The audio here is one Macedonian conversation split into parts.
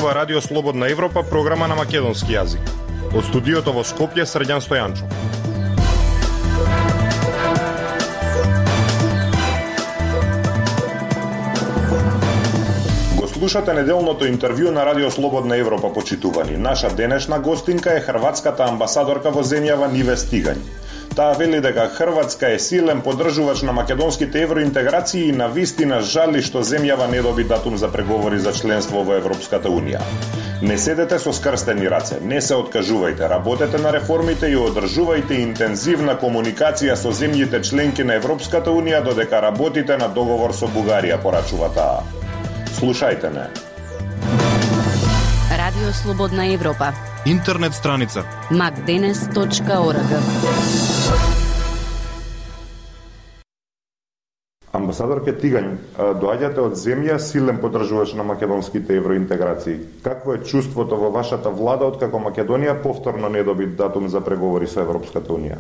зборува Радио Слободна Европа, програма на македонски јазик. Од студиото во Скопје, Срđan Стојанчов. Го слушате неделното интервју на Радио Слободна Европа, почитувани. Наша денешна гостинка е хрватската амбасадорка во земјава Ниве Стигањ. Таа вели дека Хрватска е силен поддржувач на македонските евроинтеграции и навистина жали што земјава не доби датум за преговори за членство во Европската Унија. Не седете со скрстени раце, не се откажувајте, работете на реформите и одржувајте интензивна комуникација со земјите членки на Европската Унија додека работите на договор со Бугарија, порачува таа. Слушајте не. Радио Слободна Европа. Интернет страница macdenes.org. Амбасадорке Тигањ, доаѓате од земја силен поддржувач на македонските евроинтеграции. Какво е чувството во вашата влада откако Македонија повторно не доби датум за преговори со Европската Унија?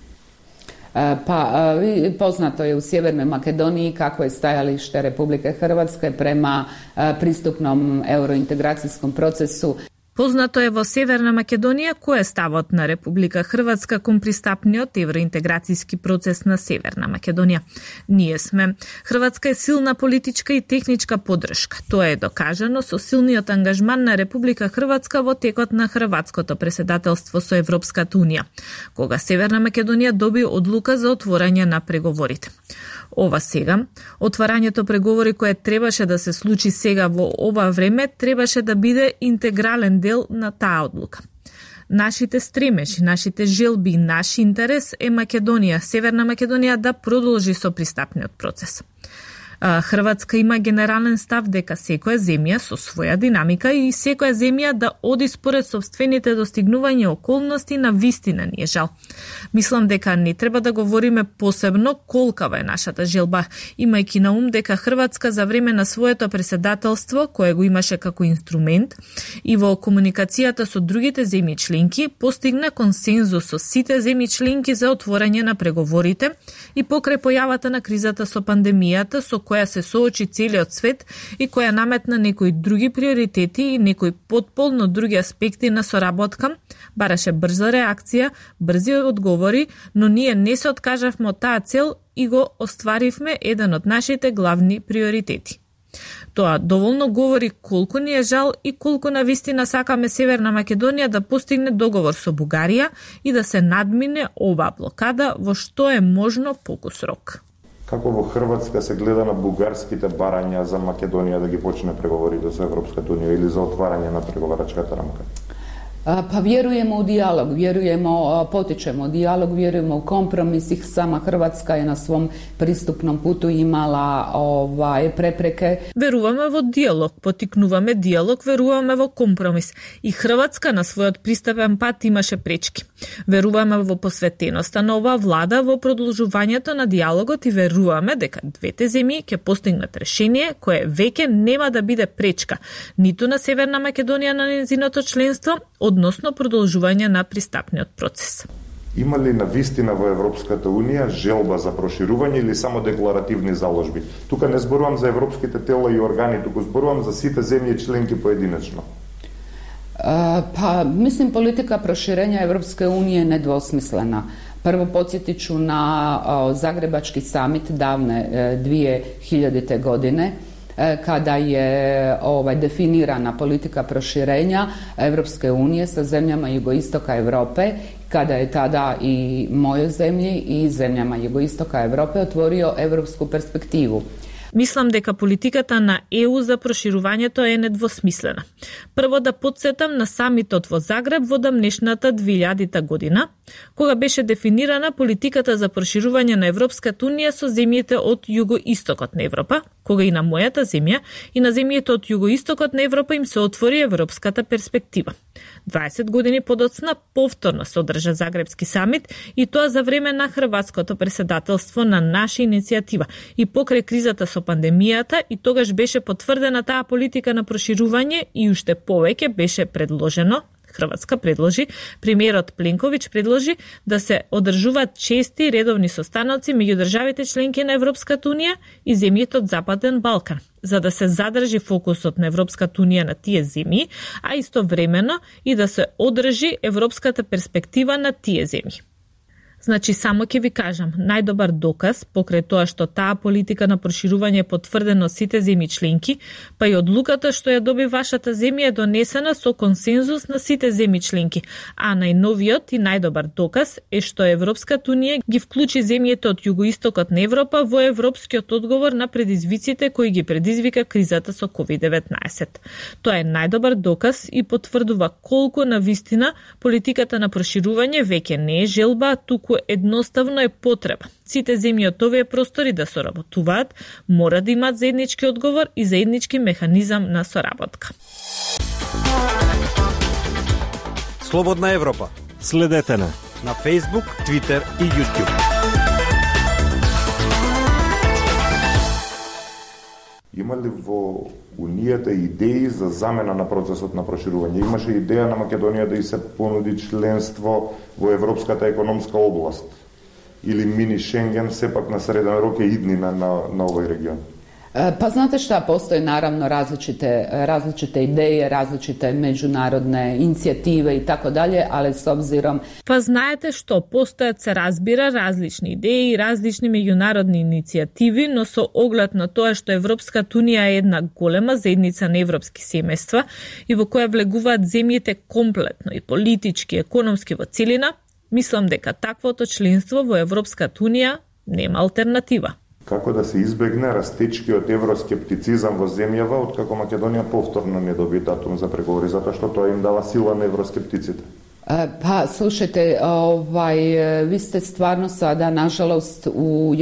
Poznato je u Sjevernoj Makedoniji kako je stajalište Republike Hrvatske prema pristupnom eurointegracijskom procesu. Познато е во Северна Македонија кој е ставот на Република Хрватска кон пристапниот евроинтеграцијски процес на Северна Македонија. Ние сме. Хрватска е силна политичка и техничка поддршка. Тоа е докажано со силниот ангажман на Република Хрватска во текот на хрватското преседателство со Европската Унија, кога Северна Македонија доби одлука за отворање на преговорите. Ова сега, отварањето преговори кое требаше да се случи сега во ова време, требаше да биде интегрален дел на таа одлука. Нашите стремежи, нашите желби и наш интерес е Македонија, Северна Македонија да продолжи со пристапниот процес. Хрватска има генерален став дека секоја земја со своја динамика и секоја земја да оди според собствените достигнувања околности на вистина ни е жал. Мислам дека не треба да говориме посебно колкава е нашата желба, имајќи на ум дека Хрватска за време на своето преседателство, кое го имаше како инструмент, и во комуникацијата со другите земји членки, постигна консензус со сите земји членки за отворање на преговорите и покрај појавата на кризата со пандемијата, со која се соочи целиот свет и која наметна некои други приоритети и некои потполно други аспекти на соработка, бараше брза реакција, брзи одговори, но ние не се откажавме од таа цел и го остваривме еден од нашите главни приоритети. Тоа доволно говори колку ни е жал и колку навистина сакаме Северна Македонија да постигне договор со Бугарија и да се надмине оваа блокада во што е можно покус рок. Како во Хрватска се гледа на бугарските барања за Македонија да ги почне преговорите со Европската Унија или за отварање на преговарачката рамка? Pa vjerujemo u dijalog, potičemo dijalog, vjerujemo u kompromis. Sama Hrvatska je na svom pristupnom putu imala prepreke. Веруваме во диалог, потикнуваме диалог, веруваме во компромис. И Хрватска на својот пристапен пат имаше пречки. Веруваме во посветеноста на оваа влада, во продолжувањето на диалогот и веруваме дека двете земји ќе постигнат решение кое веќе нема да биде пречка ниту на Северна Македонија на нејзиното членство, односно продолжување на пристапниот процес. Има ли навистина во Европската Унија желба за проширување или само декларативни заложби? Тука не зборувам за европските тела и органи, туку зборувам за сите земји членки поединечно. Mislim, politika proširenja Evropske unije je nedvosmislena. Prvo podsjetit ću na Zagrebački samit davne 2000. godine, kada je definirana politika proširenja Evropske unije sa zemljama jugoistoka Europe, kada je tada i mojoj zemlji i zemljama jugoistoka Europe otvorio evropsku perspektivu. Мислам дека политиката на ЕУ за проширувањето е недвосмислена. Прво да подсетам на самитот во Загреб во дамнешната 2000 година, кога беше дефинирана политиката за проширување на Европската Унија со земјите од југоистокот на Европа, кога и на мојата земја и на земјите од југоистокот на Европа им се отвори европската перспектива. 20 години подоцна повторно се одржа Загребски самит и тоа за време на хрватското преседателство на наша иницијатива и покрај кризата со пандемијата и тогаш беше потврдена таа политика на проширување и уште повеќе беше предложено Хрватска предложи, премиерот Пленковиќ предложи да се одржуваат чести редовни состаноци меѓу државите членки на Европската унија и земјите од Западен Балкан, за да се задржи фокусот на Европската унија на тие земји, а истовремено и да се одржи европската перспектива на тие земји. Значи, само ќе ви кажам, најдобар доказ, покрај тоа што таа политика на проширување е потврдена од сите земји членки, па и одлуката што ја доби вашата земја е донесена со консензус на сите земји членки, а најновиот и најдобар доказ е што Европската унија ги вклучи земјите од југоистокот на Европа во европскиот одговор на предизвиците кои ги предизвика кризата со COVID-19. Тоа е најдобар доказ и потврдува колку навистина политиката на проширување веќе не е желба, туку едноставно е потреба. Сите земји од овие простори да соработуваат, мора да имаат заеднички одговор и заеднички механизам на соработка. Слободна Европа. Следете на Facebook, Twitter и YouTube. Има ли во Унијата идеи за замена на процесот на проширување? Имаше идеја на Македонија да и се понуди членство во Европската економска област или мини Шенген, сепак на среден рок е идни на овој регион? Pa znate šta, postoje naravno različite ideje, različite međunarodne inicijative i tako dalje, ali s obzirom... Pa знаете што, постојат се разбира различни идеи и различни меѓународни иницијативи, но со оглед на тоа што Европската унија е една голема заедница на европски семејства и во која влегуваат земјите комплетно и политички, економски во целина, мислам дека таквото членство во Европската унија нема алтернатива. Како да се избегне растечкиот евроскептицизам во земјава, откако Македонија повторно не доби датум за преговори, затоа што тоа им дава сила на евроскептиците? Pa slušajte, vi ste stvarno sada, nažalost, u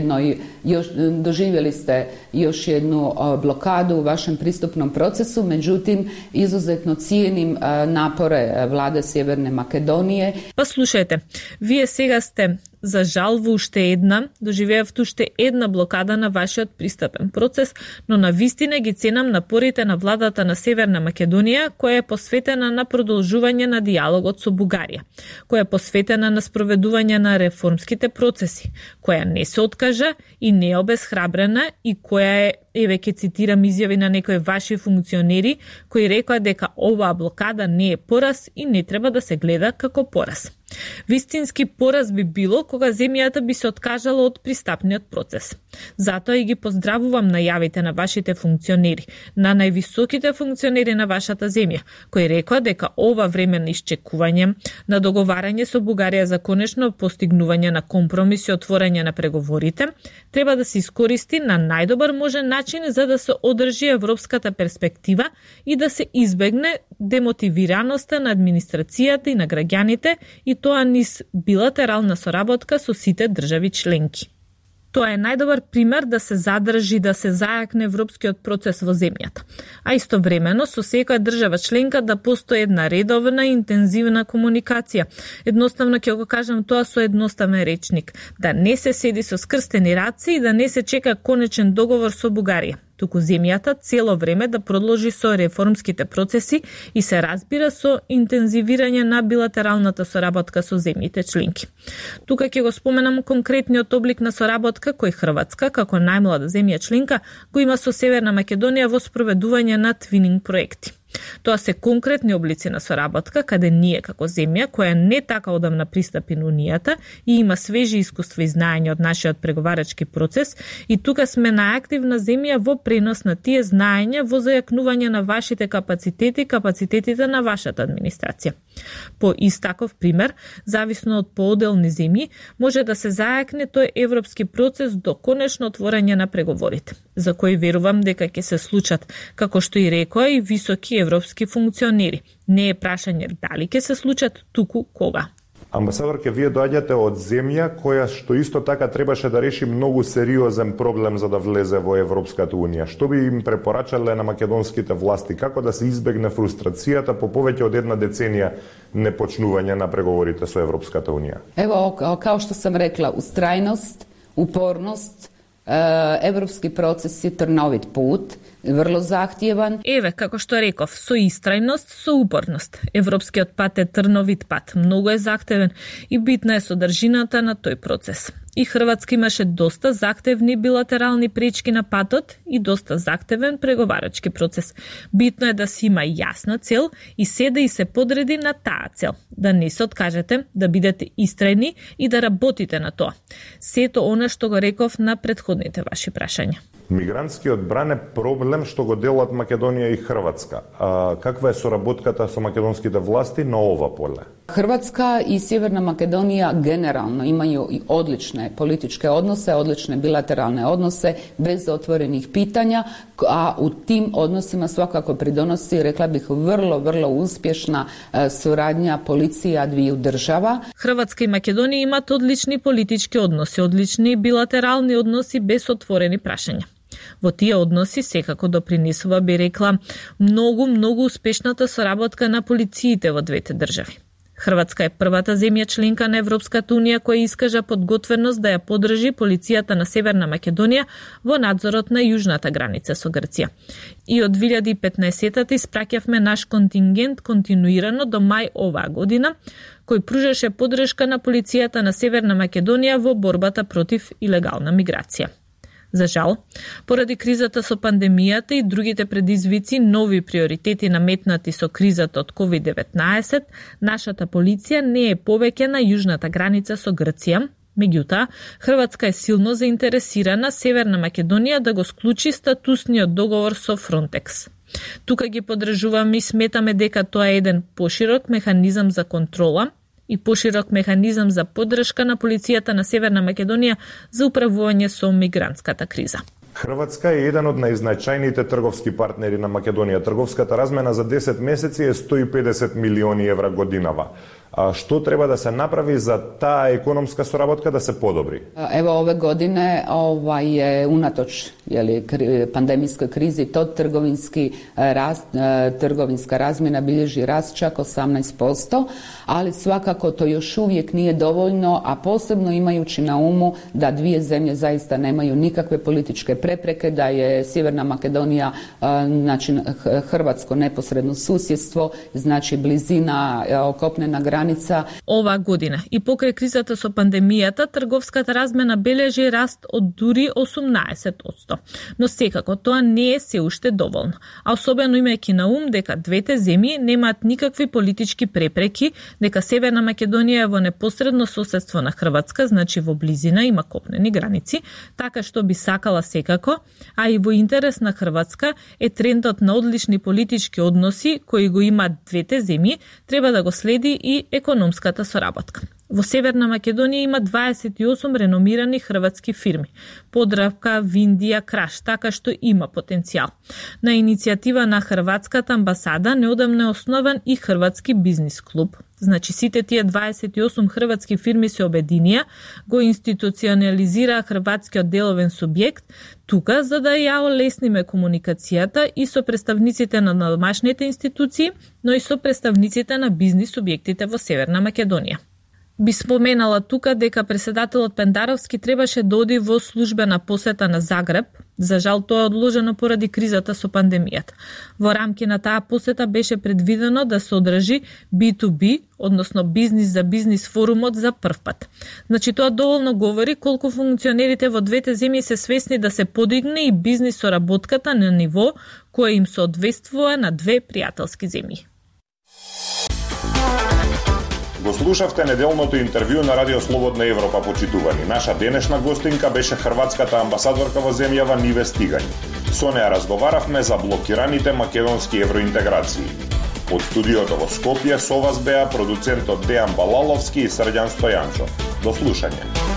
doživjeli ste još jednu blokadu u vašem pristupnom procesu, međutim, izuzetno cijenim napore vlade Sjeverne Makedonije. Pa slušajte, вие сега сте за жал во уште една, доживеавте уште една блокада на вашиот пристапен процес, но на вистина ги ценам напорите на владата на Северна Македонија, која е посветена на продолжување на диалогот со Бугарија, која е посветена на спроведување на реформските процеси, која не се откажа и не е обесхрабрена и која е, еве ќе цитирам изјави на некои ваши функционери, кои рекоа дека оваа блокада не е пораз и не треба да се гледа како пораз. Вистински пораз би било кога земјата би се откажала од пристапниот процес. Затоа и ги поздравувам најавите на вашите функционери, на највисоките функционери на вашата земја, кои рекоа дека ова време на исчекување, на договарање со Бугарија за конечно постигнување на компромис и отворање на преговорите, треба да се искористи на најдобар можен начин за да се одржи европската перспектива и да се избегне демотивираноста на администрацијата и на граѓаните и тоа низ билатерална соработка со сите држави членки. Тоа е најдобар пример да се задржи, да се зајакне европскиот процес во земјата, а истовремено со секоја држава членка да постои една редовна и интензивна комуникација. Едноставно ќе го кажам тоа со едноставен речник, да не се седи со скрстени раце и да не се чека конечен договор со Бугарија, туку земјата цело време да продолжи со реформските процеси и се разбира со интензивирање на билатералната соработка со земјите членки. Тука ќе го споменам конкретниот облик на соработка кој Хрватска, како најмлада земја членка, го има со Северна Македонија во спроведување на твининг проекти. Тоа се конкретни облици на соработка, каде ние како земја, која не така одамна пристапи на Унијата и има свежи искуства и знаење од нашиот преговарачки процес, и тука сме најактивна земја во пренос на тие знаења во зајакнување на вашите капацитети, капацитетите на вашата администрација. По истаков пример, зависно од пооделни земји, може да се зајакне тој европски процес до конечно отворање на преговорите, за кои верувам дека ќе се случат, како што и рекоа и високи европски функционери. Не е прашање дали ќе се случат, туку кога. Амбасадорке, вие доаѓате од земја која што исто така требаше да реши многу сериозен проблем за да влезе во Европската унија. Што би им препорачале на македонските власти? Како да се избегне фрустрацијата по повеќе од една деценија непочнување на преговорите со Европската унија? Evo, kao što sam rekla, ustrajnost, upornost, evropski proces je trnovit put. vrlo zahtjevan. Еве, како што реков, со истрајност, со упорност. Европскиот пат е трновит пат, многу е захтевен и битна е содржината на тој процес. И Хрватска имаше доста захтевни билатерални пречки на патот и доста захтевен преговарачки процес. Битно е да си има јасна цел и да се подреди на таа цел. Да не се откажете, да бидете истрајни и да работите на тоа. Сето она што го реков на претходните ваши прашања. Мигрантскиот бран е проблем што го делат Македонија и Хрватска. Каква е соработката со македонските власти на ова поле? Hrvatska i Sjeverna Makedonija generalno imaju i odlične političke odnose, odlične bilateralne odnose bez otvorenih pitanja, a u tim odnosima svakako pridonosi, rekla bih, vrlo uspješna suradnja policija dviju država. Hrvatska i Makedonija imат одлични политички односи, одлични билатерални односи без отворени прашања. Во тие односи секако допринесува, би рекла, многу успешната соработка на полициите во двете држави. Хрватска е првата земја членка на Европската унија која искажа подготвеност да ја поддржи полицијата на Северна Македонија во надзорот на јужната граница со Грција. И од 2015-та испраќавме наш контингент континуирано до мај оваа година, кој пружеше поддршка на полицијата на Северна Македонија во борбата против илегална миграција. За жал, поради кризата со пандемијата и другите предизвици, нови приоритети наметнати со кризата од COVID-19, нашата полиција не е повеќе на јужната граница со Грција. Меѓутоа, Хрватска е силно заинтересирана Северна Македонија да го склучи статусниот договор со Фронтекс. Тука ги поддржуваме и сметаме дека тоа е еден поширок механизам за контрола и поширок механизам за поддршка на полицијата на Северна Македонија за управување со мигрантската криза. Хрватска е еден од најзначајните трговски партнери на Македонија. Трговската размена за 10 месеци е 150 милиони евра годинава. A što treba da se napravi za ta ekonomska sоработка da se podobri? Evo ove godine je unatoč pandemijskoj krizi to trgovinska razmjena bilježi rast čak 18%, ali svakako to još uvijek nije dovoljno, a posebno imajući na umu da dvije zemlje zaista nemaju nikakve političke prepreke, da je Sjeverna Makedonija, znači Hrvatsko neposredno susjedstvo, znači blizina kopnena granica. Ова година и покрај кризата со пандемијата, трговската размена бележи раст од дури 18%. Но секако тоа не е се уште доволно. А особено имајќи на ум дека двете земји немаат никакви политички препреки, дека Северна Македонија е во непосредно соседство на Хрватска, значи во близина, има копнени граници, така што би сакала секако, а и во интерес на Хрватска е трендот на одлични политички односи кои го имаат двете земји, треба да го следи и економската соработка. Во Северна Македонија има 28 реномирани хрватски фирми. Подравка, Виндија, Краш, така што има потенцијал. На иницијатива на Хрватската амбасада неодамна е основан и Хрватски бизнис клуб. Значи сите тие 28 хрватски фирми се обединија, го институционализираа хрватскиот деловен субјект, тука за да ја олесниме комуникацијата и со представниците на домашните институции, но и со представниците на бизнис субјектите во Северна Македонија. Би споменала тука дека председателот Пендаровски требаше да оди во службена посета на Загреб. За жал тоа е одложено поради кризата со пандемијата. Во рамки на таа посета беше предвидено да се одржи B2B, односно бизнис за бизнис форумот за прв пат. Значи тоа доволно говори колку функционерите во двете земји се свесни да се подигне и бизнис соработката на ниво кое им соодветствува на две пријателски земји. Го слушавте неделното интервју на Радио Слободна Европа, почитувани. Наша денешна гостинка беше хрватската амбасадорка во земјава Ниве Стигањ. Со неа разговаравме за блокираните македонски евроинтеграции. Од студиото во Скопје со вас беа продуцентот Дејан Балаловски и Срđan Стојанчов. До слушање.